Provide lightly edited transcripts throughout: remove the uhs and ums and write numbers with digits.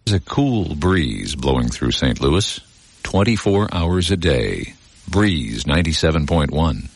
There's a cool breeze blowing through St. Louis, 24 hours a day. Breeze 97.1.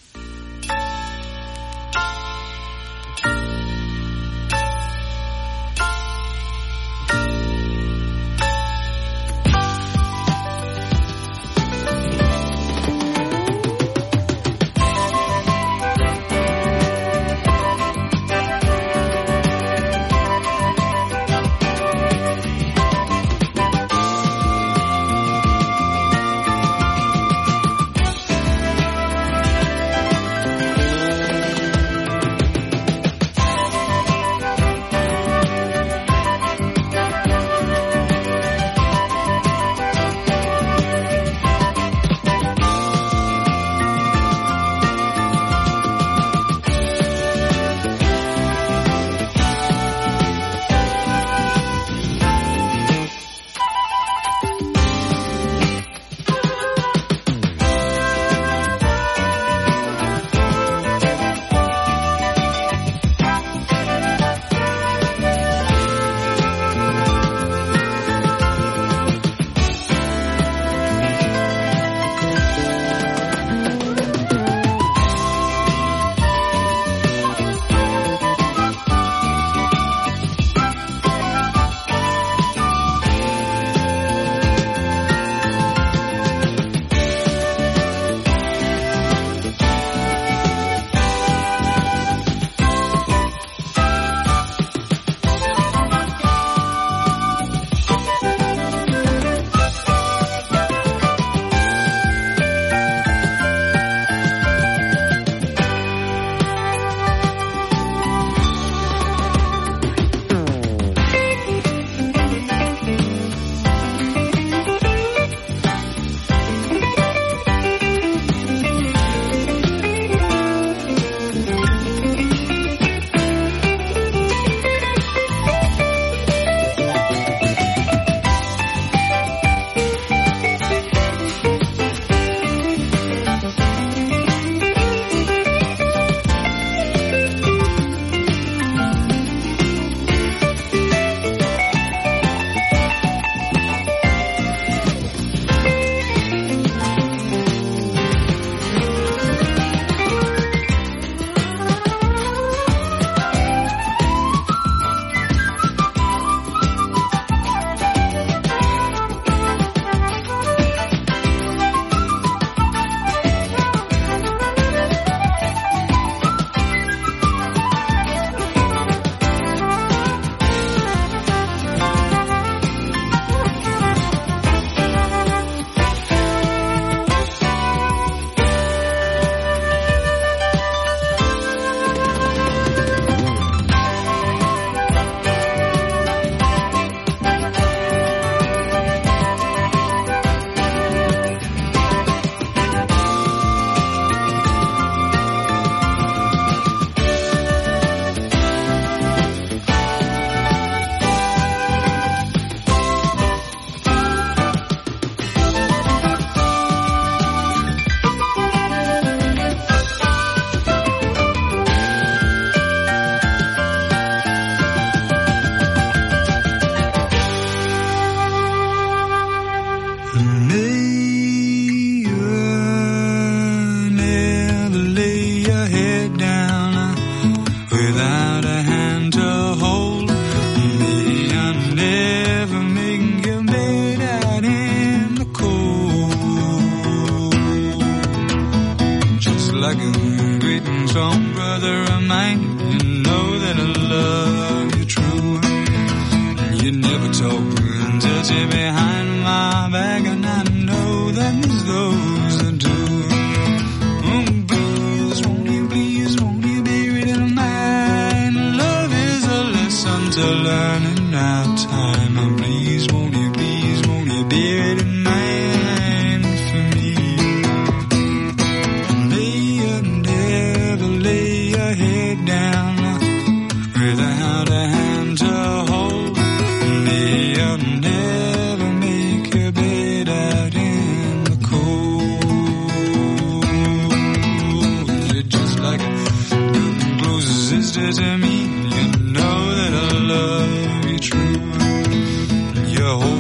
To me, you know that I love you true. You're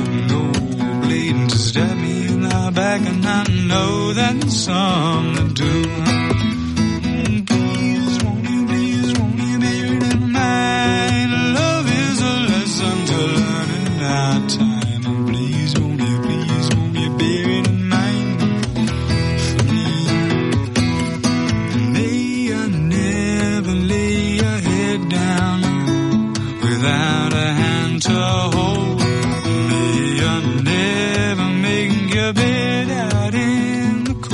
back, and I know that there's some that do. Please, won't you bear it in mind? Love is a lesson to learn in our time. And please, won't you bear it in mind for me? May you never lay your head down without a hand to hold. May you never make your bed out in the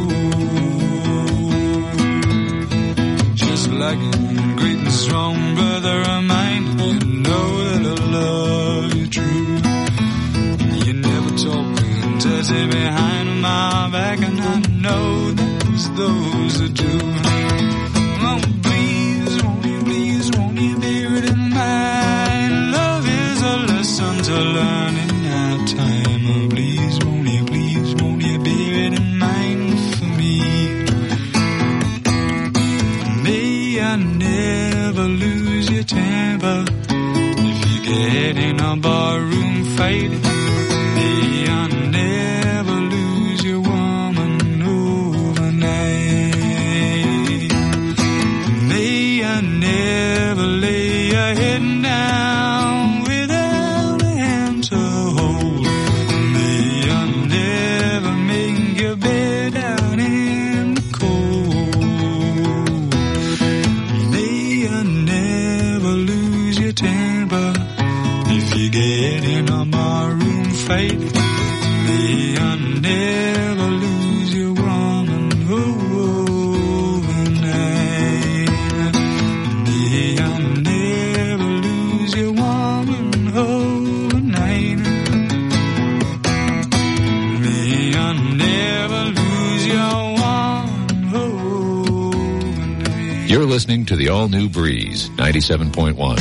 cold. Just like a great and strong brother of mine, you know that I love you true. You never talk and touch it behind my back, and I know that there's those that do. Oh, please, won't you bear it in mind? Love is a lesson to learn in our time. Oh, please, won't you bear it in mind for me? May I never lose your temper if you get in a barroom fight. May I never lose your woman overnight. May I never lay your head down without a hand to hold. May I never make your bed out in the cold. May I never lose your temper if you get in a barroom fight. May I never lose your woman overnight. May I never lose your woman overnight. May I never lose your woman overnight. You're listening to the all-new Breeze 97.1.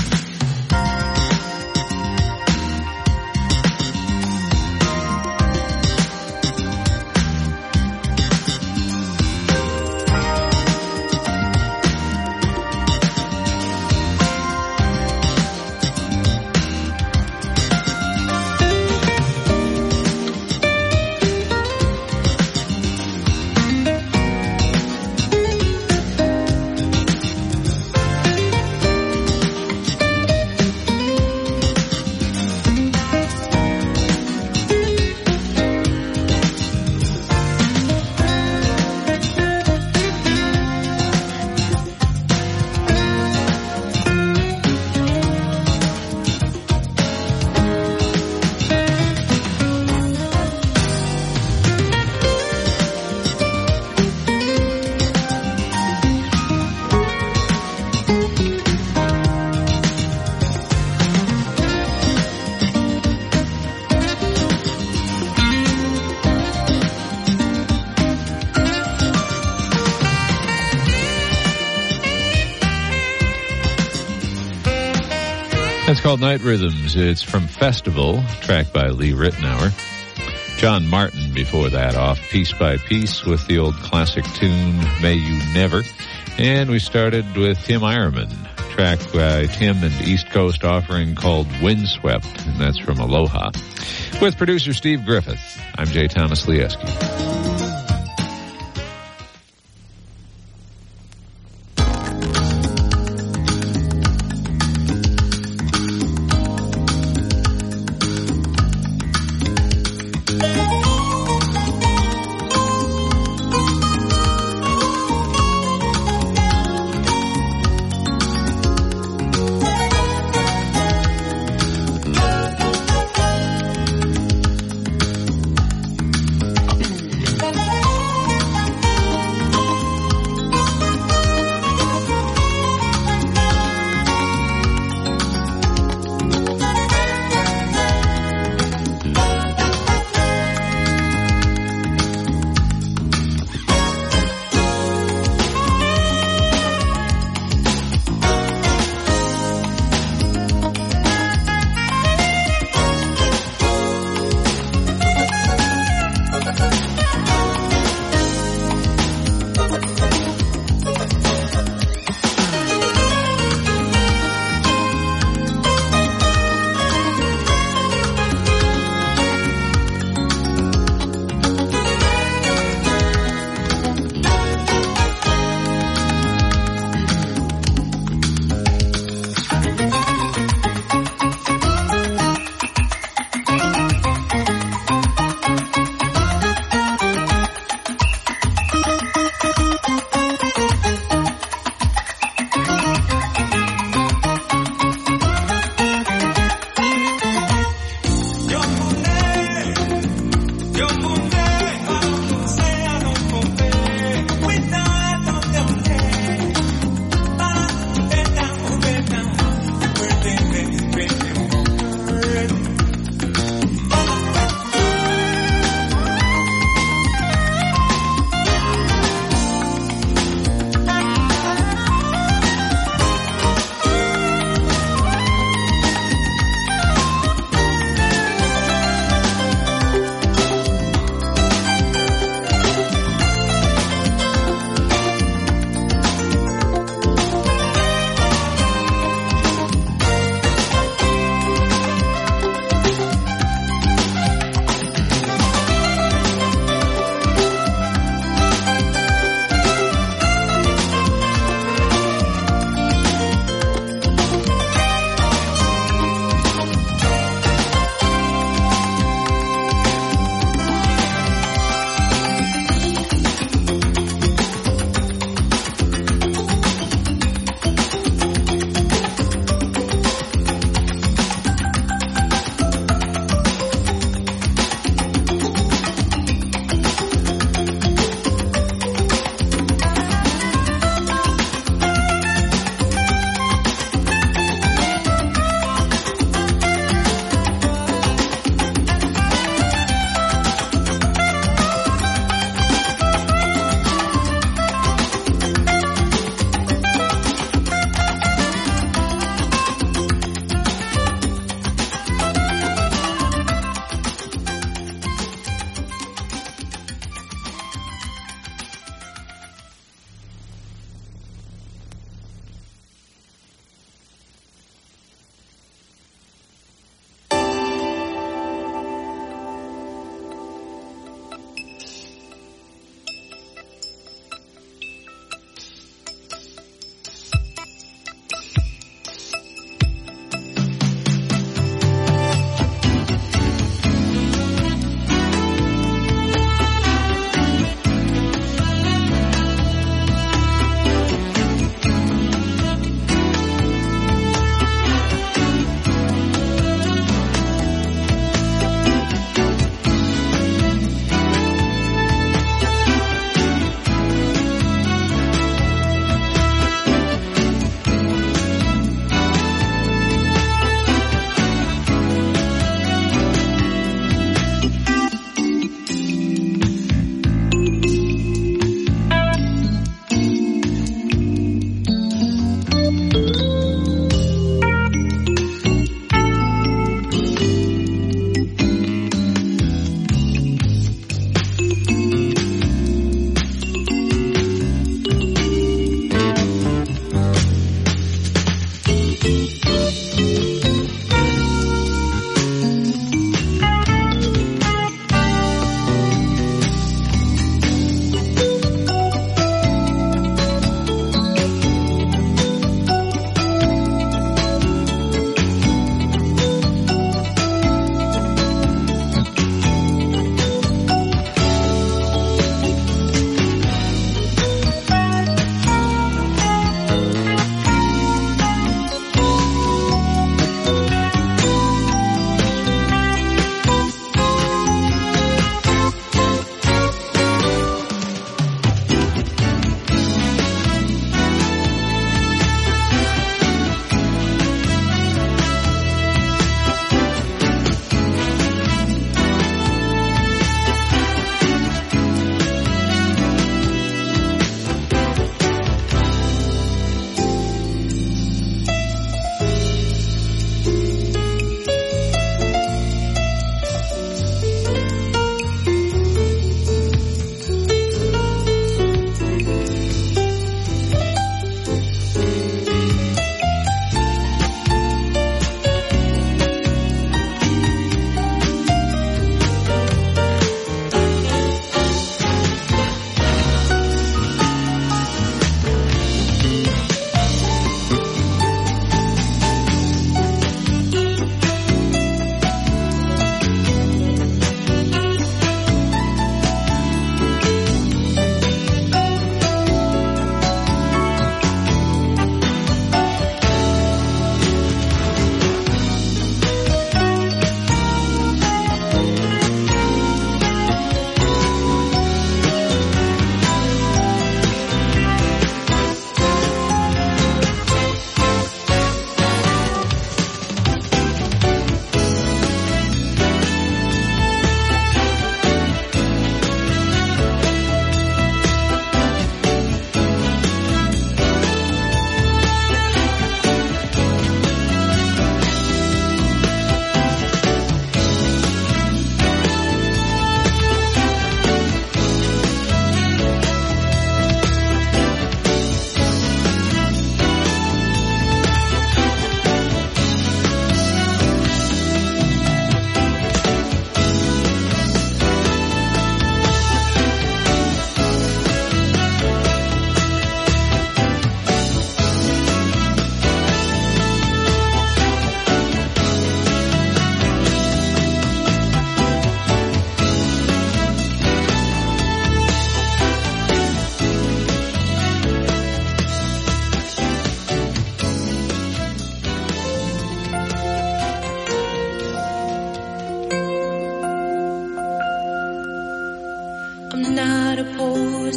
It's called Night Rhythms. It's from Festival, track by Lee Ritenour. John Martin before that, off Piece by Piece with the old classic tune, May You Never. And we started with Tim Ironman, track by Tim and East Coast Offering called Windswept, and that's from Aloha. With producer Steve Griffith, I'm J. Thomas Lieski.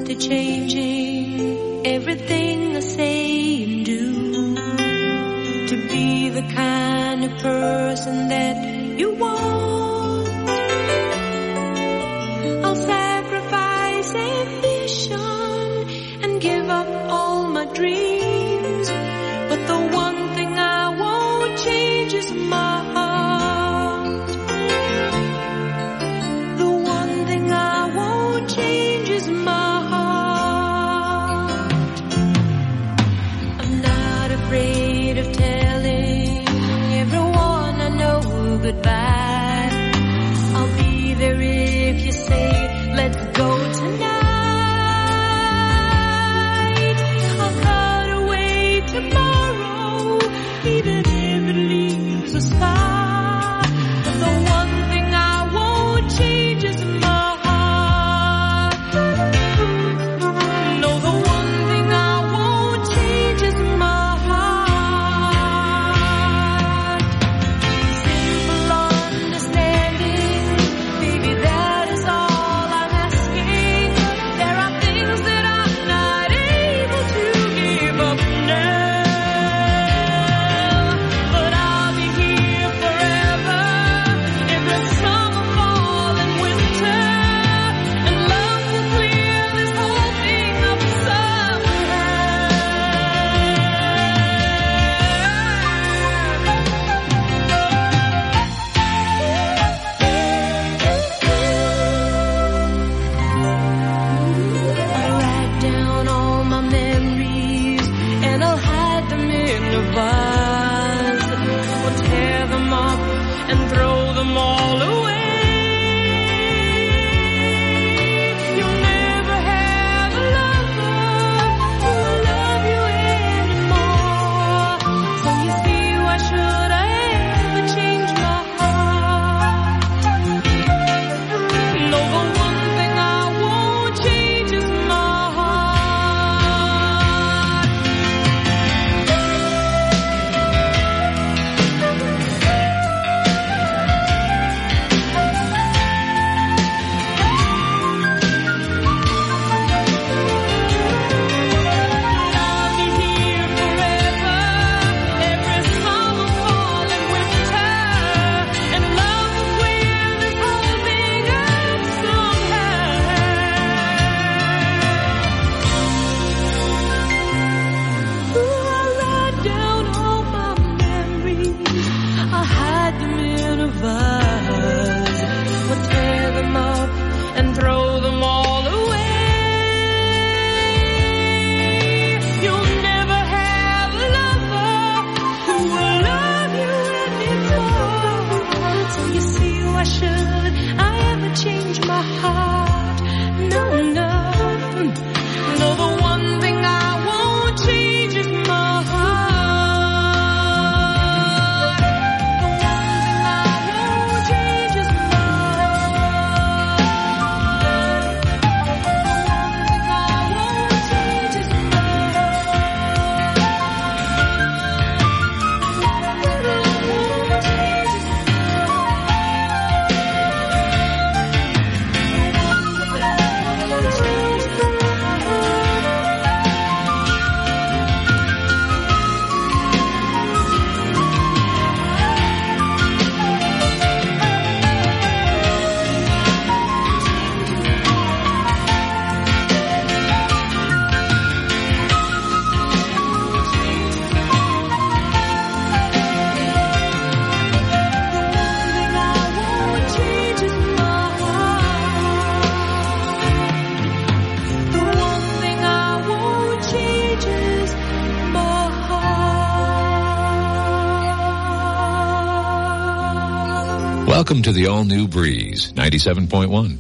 to changing everything I say and do, to be the kind of person that you want. I'll sacrifice ambition and give up all my dreams, but the one thing I won't change is my heart. The one thing I won't change is my heart. I'm not afraid of telling everyone I know goodbye. I'll be there if you say, let's go tonight. I'll cut away tomorrow, even if it leaves a scar. But the one thing I won't change is my heart. No, the one thing I won't change is my heart. Simple understanding, baby, that is all I'm asking. There are things that I'm not able to give up now, but I'll be here forever, every summer, fall, and winter, and love will clear this whole thing up I'll write down all my memories and I'll hide them in a vase. I'll tear them up and throw them all away. You'll never have a lover who will love you anymore. So you see, why should I ever change my heart? No, the one thing I won't change is my heart. I'll be here forever, every summer, fall, and winter, and love will clear this whole thing up somehow. Ooh, I'll write down all my memories, I'll hide them in a vase, we'll tear them up and throw them all away. You'll never have a lover who will love you anymore. So you see, why should I ever change my heart? No, no. No, the one thing I won't change is my heart. The one thing I won't change is my heart. The one thing I won't change is my Welcome to the all-new Breeze, 97.1.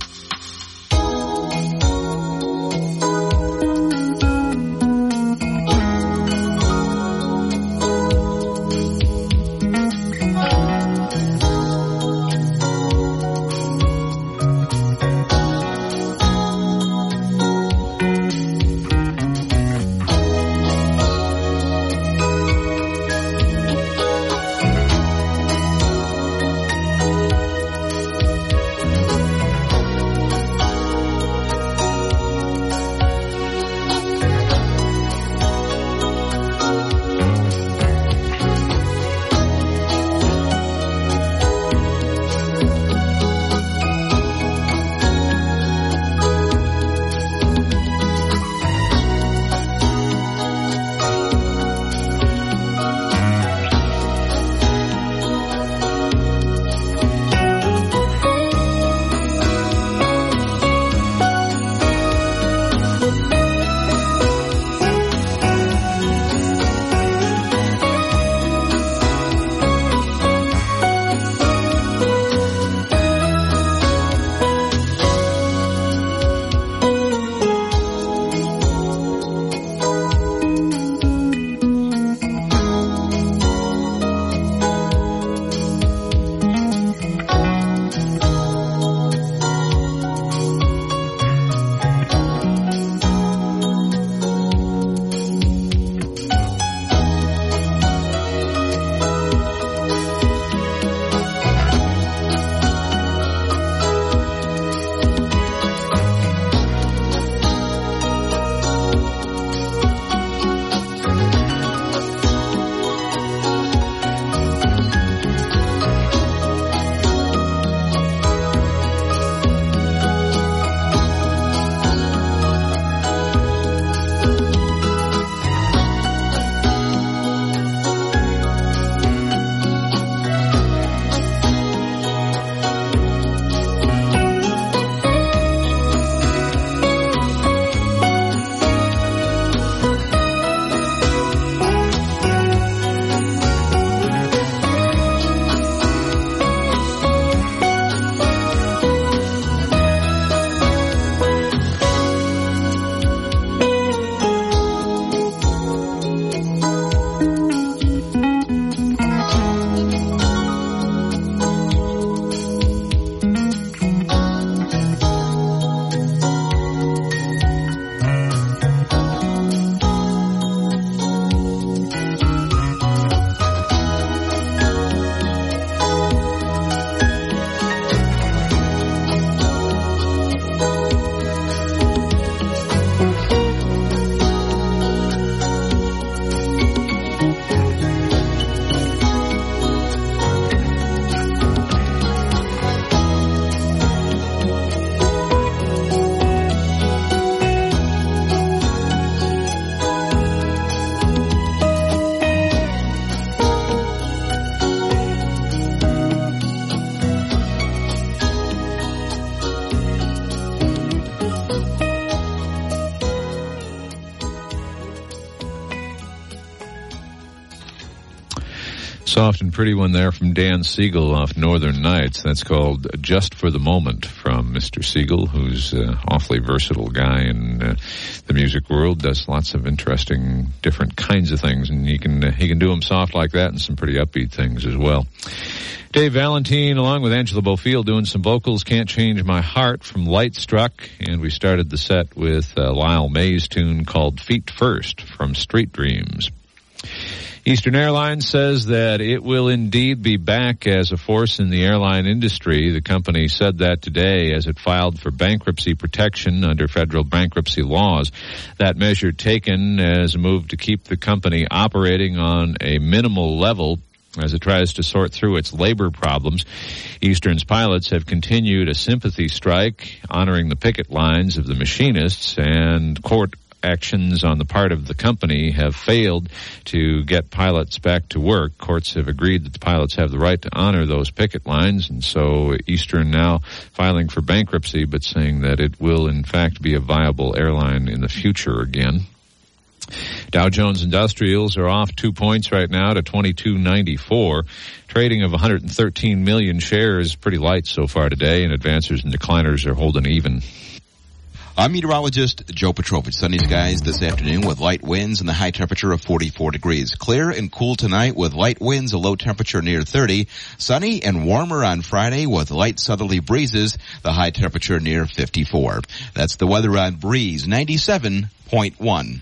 Soft and pretty one there from Dan Siegel off Northern Nights. That's called Just for the Moment from Mr. Siegel, who's an awfully versatile guy in the music world, does lots of interesting different kinds of things, and he can do them soft like that and some pretty upbeat things as well. Dave Valentine, along with Angela Bofield, doing some vocals, Can't Change My Heart from Light Struck. And we started the set with Lyle May's tune called Feet First from Street Dreams. Eastern Airlines says that it will indeed be back as a force in the airline industry. The company said that today as it filed for bankruptcy protection under federal bankruptcy laws. That measure taken as a move to keep the company operating on a minimal level as it tries to sort through its labor problems. Eastern's pilots have continued a sympathy strike, honoring the picket lines of the machinists, and court actions on the part of the company have failed to get pilots back to work. Courts have agreed that the pilots have the right to honor those picket lines, and so Eastern now filing for bankruptcy, but saying that it will in fact be a viable airline in the future again. Dow Jones Industrials are off 2 points right now to 2294. Trading of 113 million shares, pretty light so far today, and advancers and decliners are holding even. I'm meteorologist Joe Petrovich. Sunny skies this afternoon with light winds and the high temperature of 44 degrees. Clear and cool tonight with light winds, a low temperature near 30. Sunny and warmer on Friday with light southerly breezes, the high temperature near 54. That's the weather on Breeze 97.1.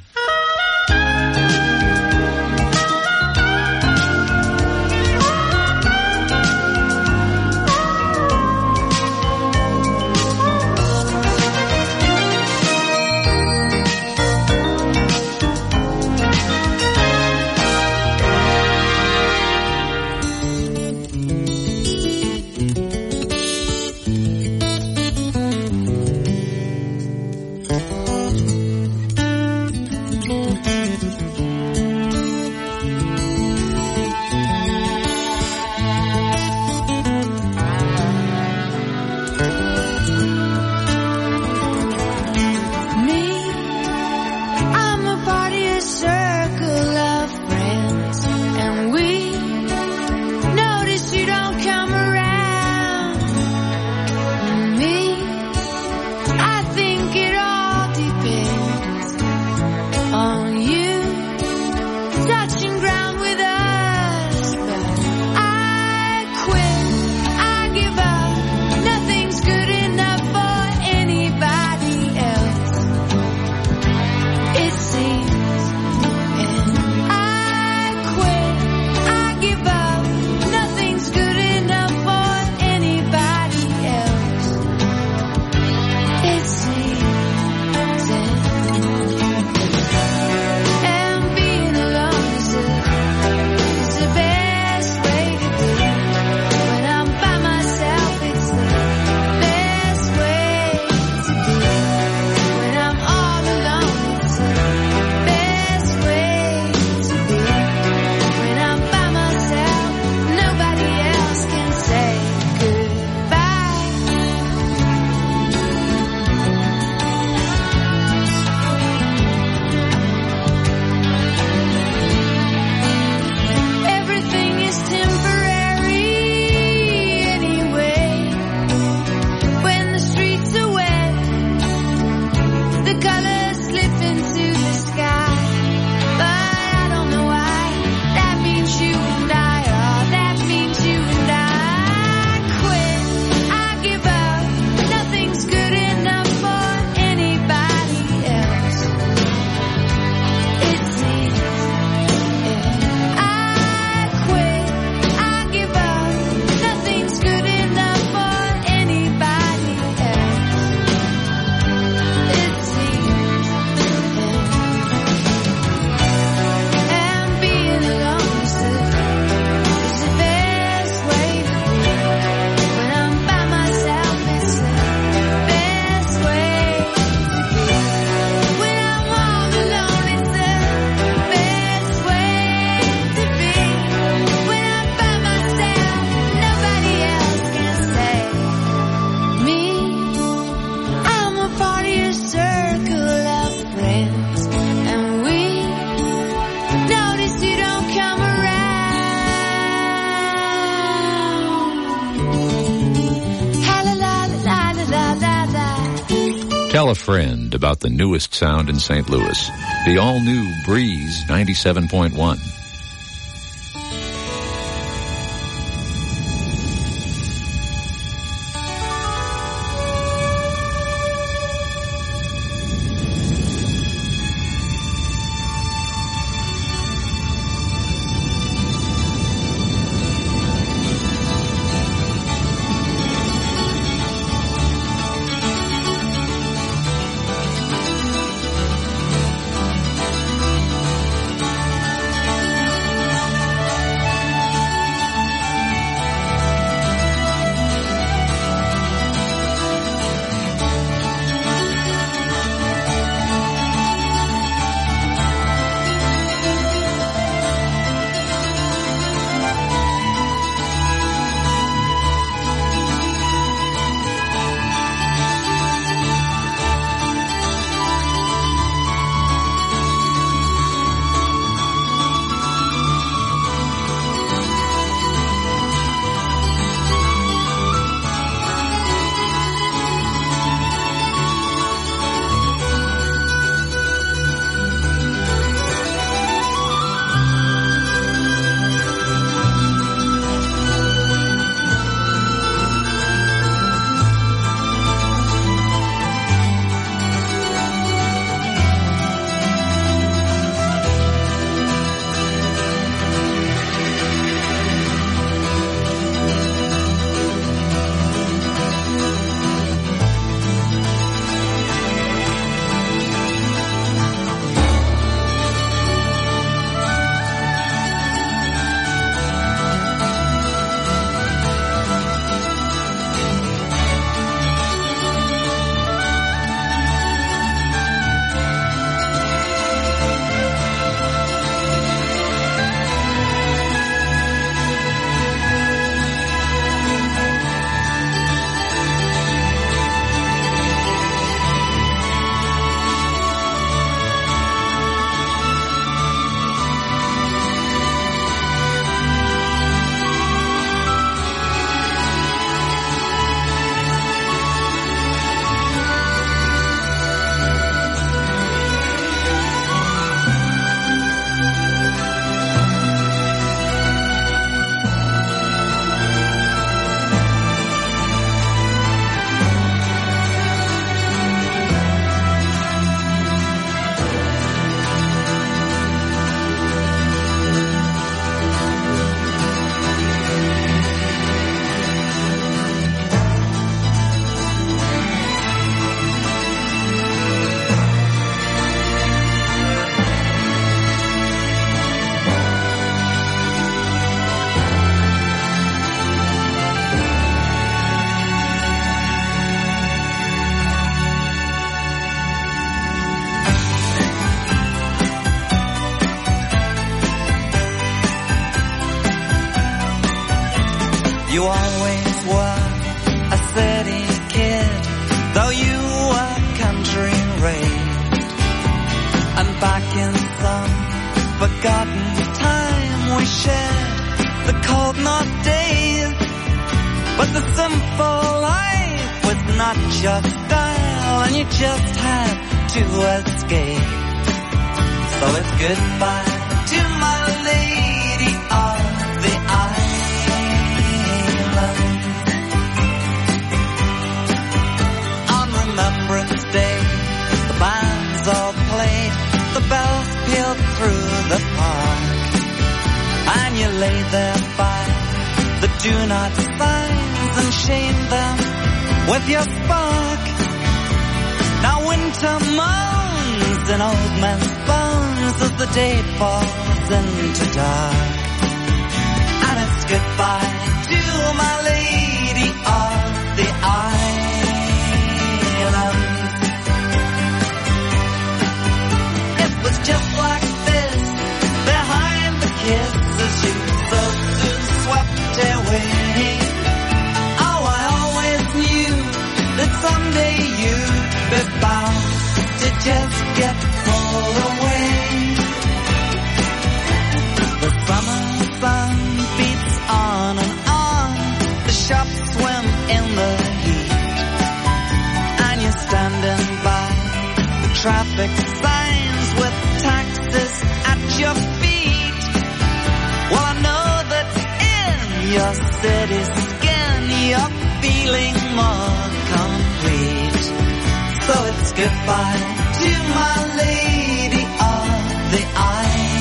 Tell a friend about the newest sound in St. Louis, the all-new Breeze 97.1. You always were a city kid, though you were country raised. And back in some forgotten time we shared the cold North days. But the simple life was not your style, and you just had to escape. So it's goodbye to my lady of the island. On Remembrance Day, the bands all played, the bells pealed through the park, and you lay there by the do not signs and shame them with your spark. Now winter moans in old men's bones as the day falls into dark. And it's goodbye to my lady of the island. It was just like this behind the kisses you so soon swept away. Oh, I always knew that someday you'd be bound to just get pulled away. The summer sun beats on and on, the shops swim in traffic signs with taxes at your feet. Well, I know that in your city skin you're feeling more complete. So it's goodbye to my lady of the islands.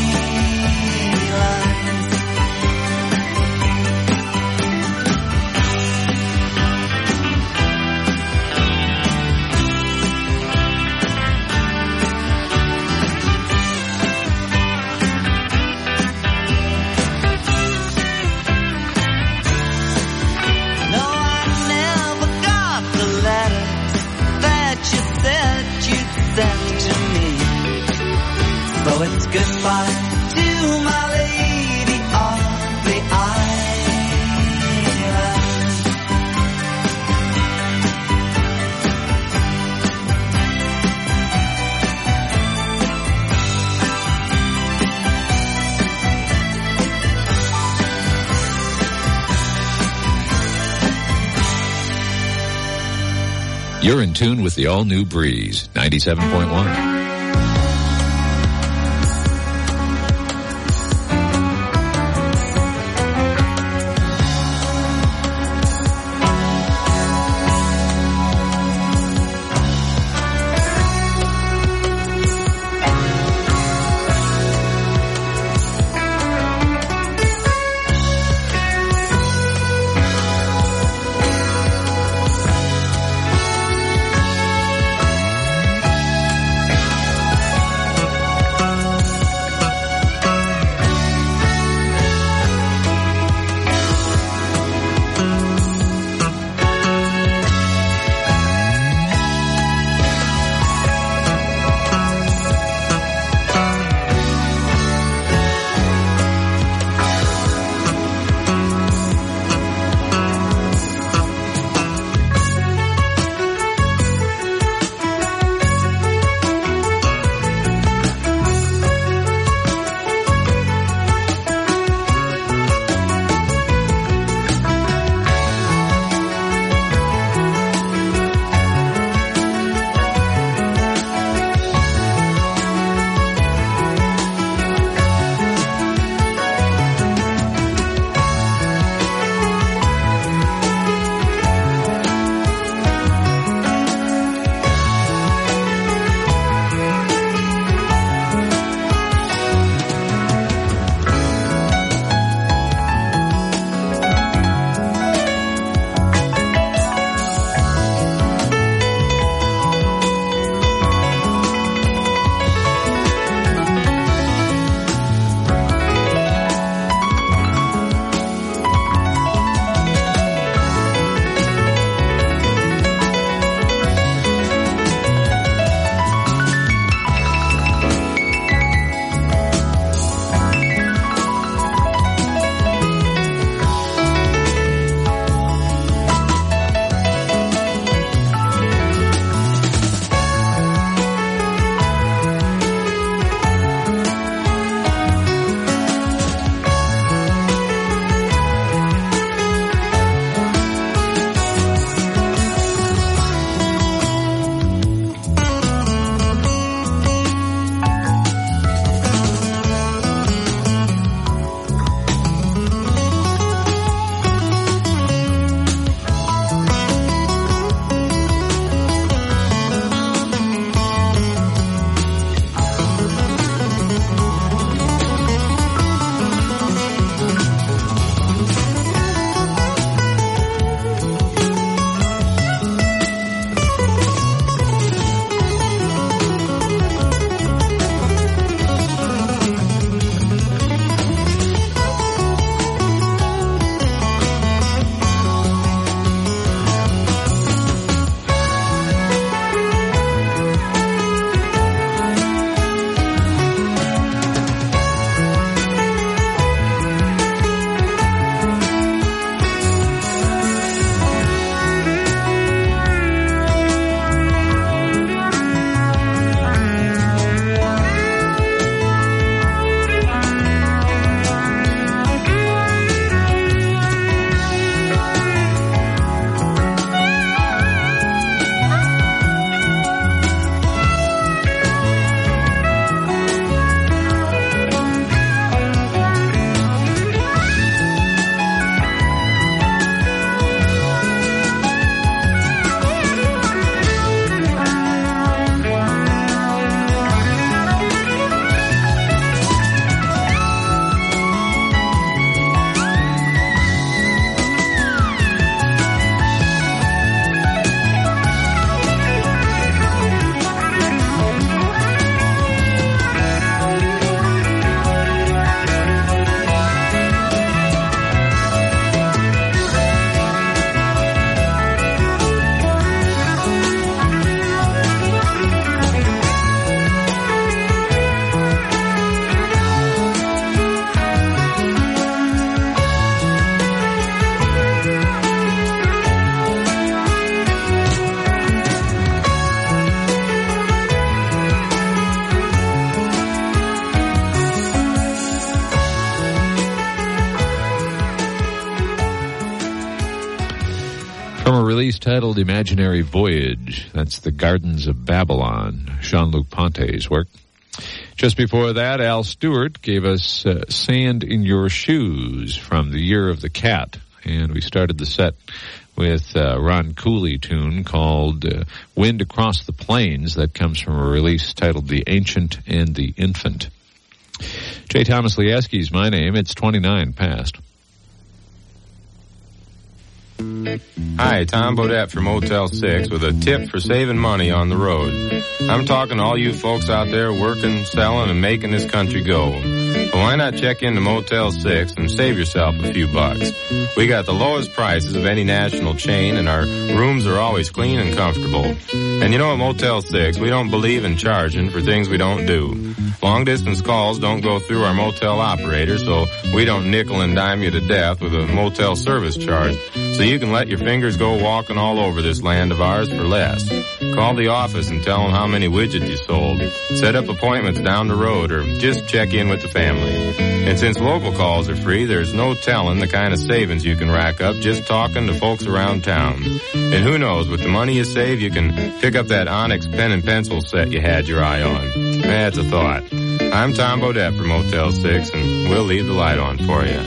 No, I never got the letter that you said you'd send to me. So it's goodbye to my lady of the island. You're in tune with the all-new Breeze, 97.1. piece titled Imaginary Voyage. That's The Gardens of Babylon, Jean-Luc Ponty's work. Just before that, Al Stewart gave us Sand in Your Shoes from The Year of the Cat. And we started the set with a Ron Cooley tune called Wind Across the Plains. That comes from a release titled The Ancient and the Infant. J. Thomas Lieski's my name. It's 29 past. Hi, Tom Bodette from Motel 6 with a tip for saving money on the road. I'm talking to all you folks out there working, selling, and making this country go. But why not check into Motel 6 and save yourself a few bucks? We got the lowest prices of any national chain, and our rooms are always clean and comfortable. And you know, at Motel 6, we don't believe in charging for things we don't do. Long-distance calls don't go through our motel operator, so we don't nickel and dime you to death with a motel service charge. So you can let your fingers go walking all over this land of ours for less. Call the office and tell them how many widgets you sold. Set up appointments down the road or just check in with the family. And since local calls are free, there's no telling the kind of savings you can rack up just talking to folks around town. And who knows, with the money you save, you can pick up that Onyx pen and pencil set you had your eye on. That's a thought. I'm Tom Bodette from Motel 6, and we'll leave the light on for you.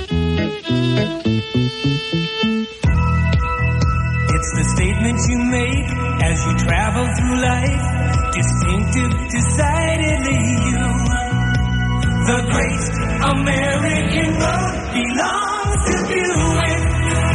It's the statements you make as you travel through life, distinctive, decidedly you. The great American road belongs to Buick.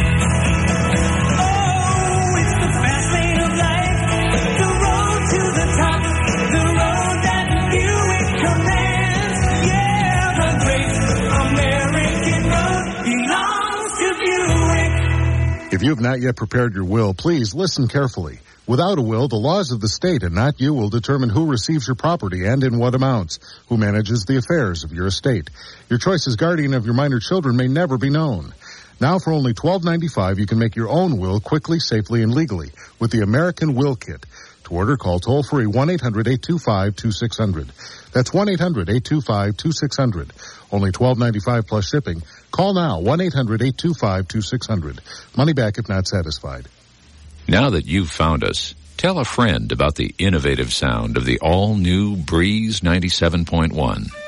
Oh, it's the fast lane of life, the road to the top, the road that Buick commands. Yeah, the great American road belongs to Buick. If you have not yet prepared your will, please listen carefully. Without a will, the laws of the state and not you will determine who receives your property and in what amounts, who manages the affairs of your estate. Your choice as guardian of your minor children may never be known. Now for only $12.95, you can make your own will quickly, safely, and legally with the American Will Kit. To order, call toll-free 1-800-825-2600. That's 1-800-825-2600. Only $12.95 plus shipping. Call now, 1-800-825-2600. Money back if not satisfied. Now that you've found us, tell a friend about the innovative sound of the all-new Breeze 97.1.